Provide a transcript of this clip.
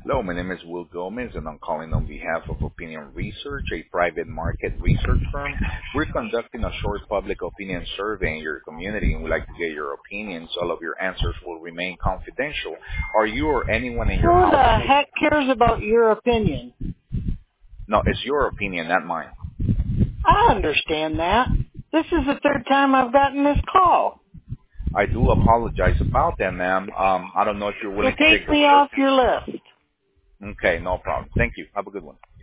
Hello, my name is Will Gomez, and I'm calling on behalf of Opinion Research, a private market research firm. We're conducting a short public opinion survey in your community, and we'd like to get your opinions. All of your answers will remain confidential. Are you or anyone in your Who house? the heck cares about your opinion? No, it's your opinion, not mine. I understand that. This is the third time I've gotten this call. I do apologize about that, ma'am. I don't know if you're So willing to take take the me off survey. your list. Okay, no problem. Thank you. Have a good one.